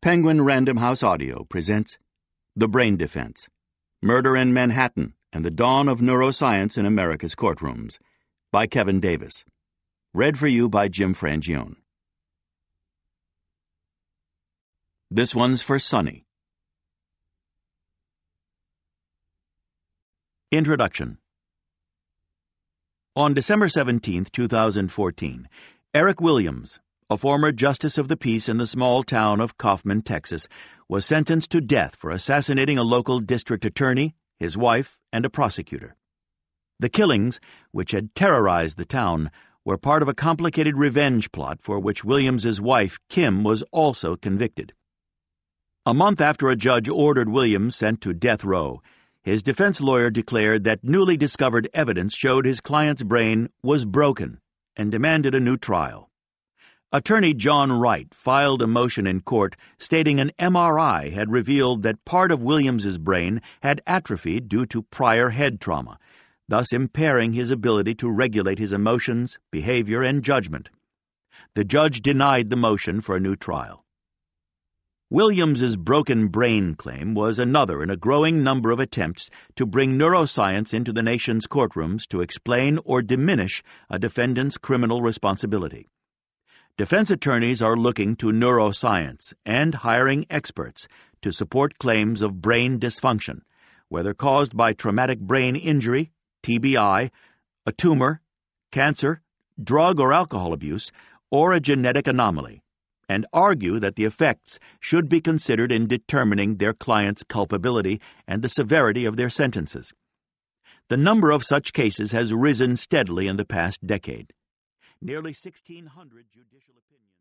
Penguin Random House Audio presents The Brain Defense, Murder in Manhattan and the Dawn of Neuroscience in America's Courtrooms, by Kevin Davis. Read for you by Jim Frangione. This one's for Sonny. Introduction. On December 17, 2014, Eric Williams, a former justice of the peace in the small town of Kaufman, Texas, was sentenced to death for assassinating a local district attorney, his wife, and a prosecutor. The killings, which had terrorized the town, were part of a complicated revenge plot for which Williams's wife, Kim, was also convicted. A month after a judge ordered Williams sent to death row, his defense lawyer declared that newly discovered evidence showed his client's brain was broken and demanded a new trial. Attorney John Wright filed a motion in court stating an MRI had revealed that part of Williams's brain had atrophied due to prior head trauma, thus impairing his ability to regulate his emotions, behavior, and judgment. The judge denied the motion for a new trial. Williams's broken brain claim was another in a growing number of attempts to bring neuroscience into the nation's courtrooms to explain or diminish a defendant's criminal responsibility. Defense attorneys are looking to neuroscience and hiring experts to support claims of brain dysfunction, whether caused by traumatic brain injury, TBI, a tumor, cancer, drug or alcohol abuse, or a genetic anomaly, and argue that the effects should be considered in determining their client's culpability and the severity of their sentences. The number of such cases has risen steadily in the past decade. Nearly 1,600 judicial opinions